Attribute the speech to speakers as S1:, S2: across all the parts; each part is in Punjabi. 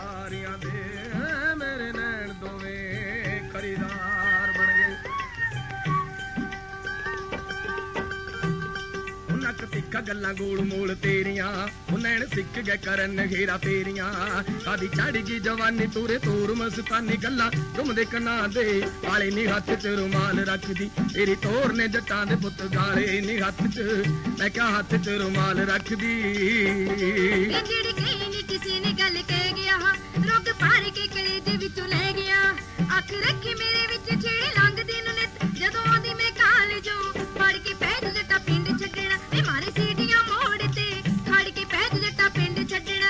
S1: यारियां दे मेरे नैन दोवें खरीदार बन गए। नक तिखा गल्लां गोल मोल तेरियां नैन सिख गए करन घेरा तेरियां। कादी चढ़ गई जवानी तूरे तूर मस्तानी गल्लां घुमदे कना दे आले नी हथ च रुमाल रखदी तेरी तोर ने जट्टां दे पुत गाले नी हथ च मैं क्या हथ च रुमाल रखदी।
S2: ਜਿਹੜੀ ਕਹੀ ਨੀ ਕਿਸੇ ਨੇ ਗੱਲ ਕਹਿ ਗਿਆ ਰੁੱਗ ਪਾਰ ਕੇ ਕਲੇਜੇ ਵਿੱਚੋਂ ਲੈ ਗਿਆ। ਅੱਖ ਰੱਖੀ ਮੇਰੇ ਵਿੱਚ ਛੇੜੇ ਲੰਘਦੀ ਨੂੰ ਨਿਤ ਜਦੋਂ ਆਉਂਦੀ ਮੈਂ ਕਾਲਜੋਂ ਫੜ ਕੇ ਪੈਜ ਜੱਟਾ ਪਿੰਡ ਛੱਡਣਾ ਵੇ ਮਾਰੇ ਸੀਟੀਆਂ ਮੋੜ ਤੇ ਖੜ ਕੇ ਪੈਜ ਜੱਟਾ ਪਿੰਡ ਛੱਡਣਾ।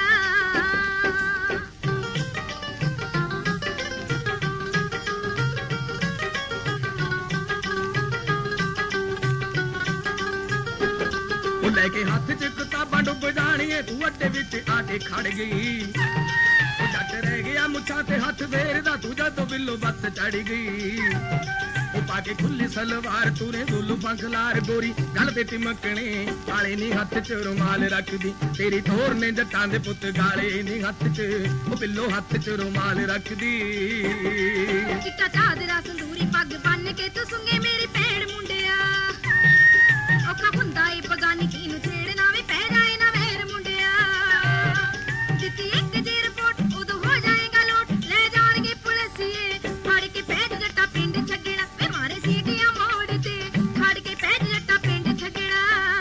S1: ਲੈ ਕੇ ਹੱਥ ਚ ਕਿਤਾਬਾਂ ਡੁੱਬ ਜਾਣੀਏ ਤੂੰ ਅੱਡੇ ਵਿੱਚ ਆ ਕੇ ਖੜ ਗਈ। ਜੱਟ ਰਹਿ ਗਿਆ ਮੁੱਛਾਂ ਤੇ ਹੱਥ ਫੇਰਦਾ ਤੂੰ ਜਦੋਂ ਬਿੱਲੋ ਬੱਸ ਚੜ ਗਈ। ਉਹ ਪਾ ਕੇ ਖੁੱਲੀ ਸਲਵਾਰ ਤੂਰੇ ਜ਼ੁਲਫਾਂ ਖਲਾਰ ਗੋਰੀ ਗਲ ਤੇ ਟਿਮਕਣੇ ਕਾਲੇ ਨੀ ਹੱਥ ਚ ਰੁਮਾਲ ਰੱਖਦੀ ਤੇਰੀ ਠੋਰ ਨੇ ਜੱਟਾਂ ਦੇ ਪੁੱਤ ਗਾਲੇ ਨੀ ਹੱਥ ਚ ਉਹ ਬਿੱਲੋ ਹੱਥ ਚ ਰੁਮਾਲ ਰੱਖਦੀ।
S2: ਚਿੱਟਾ ਚਾਦਰਾ ਸੰਦੂਰੀ ਪੱਗ ਬੰਨ ਕੇ ਤੂੰ ਸੁੰਗੇ ਮੇਰੀ ਭੈਣ ਮੁੰਡਿਆ। ਔਖਾ ਹੁੰਦਾ ਏ ਬਗਾਨੀ ਕੀ ਨੂੰ ਛੇੜਨਾ ਵੇ ਪੈ ਜਾਏ ਨਾ ਵੈਰ ਮੁੰਡਿਆ। ਦਿੱਤੀ ਇੱਕ ਜੇ ਰਿਪੋਰਟ ਉਦੋਂ ਹੋ ਜਾਏਗਾ ਲੋਟ ਲੈ ਜਾਣਗੇ ਪੁਲਿਸੀਏ ਫੜ ਕੇ ਪੈਜ ਜੱਟਾ ਪਿੰਡ ਛੱਡਣਾ ਵੇ ਮਾਰੇ ਸੀਟੀਆਂ ਮੋੜ ਤੇ ਖੜ ਕੇ ਪੈਜ ਜੱਟਾ ਪਿੰਡ ਛੱਡਣਾ।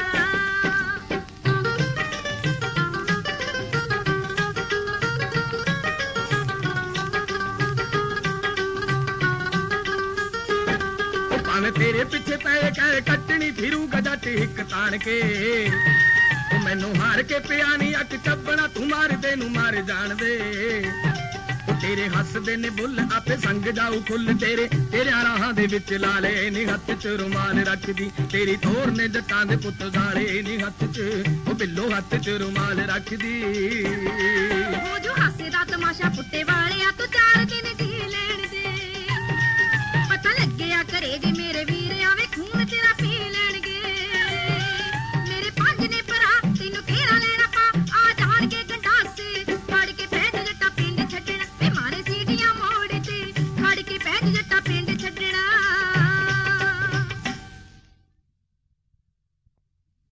S1: ਭਾਵੇਂ ਤੇਰੇ ਪਿੱਛੇ ਪੈ ਕੇ ਕੱਟਣੀ ਫਿਰੂਗਾ ਜੱਟ ਹਿੱਕ ਤਾਣ ਕੇ। ਉਹ ਮੈਨੂੰ ਹਾਰ ਕੇ ਪਿਆ ਨੀ ਅੱਖ ਚੱਬਣਾ ਤੂੰ ਮਾਰਦੇ ਨੂੰ ਮਾਰ ਜਾਣਦੇ। ਉਹ ਤੇਰੇ ਹੱਸਦੇ ਨੇ ਬੁੱਲ ਆਪੇ ਸੰਗ ਜਾਊ ਖੁੱਲ ਤੇਰੇ ਤੇਰਿਆਂ ਰਾਹਾਂ ਦੇ ਵਿੱਚ ਲਾਲੇ ਨੀ ਹੱਥ ਚ ਰੁਮਾਲ ਰੱਖਦੀ ਤੇਰੀ ਠੋਰ ਨੇ ਜੱਟਾਂ ਦੇ ਪੁੱਤ ਗਾਲੇ ਨੀ ਹੱਥ ਚ ਉਹ ਬਿੱਲੋ ਹੱਥ ਚ ਰੁਮਾਲ ਰੱਖਦੀ।
S2: ਹੋ ਜੋ ਹਾਸੇ ਦਾ ਤਮਾਸ਼ਾ ਪੁੱਟੇ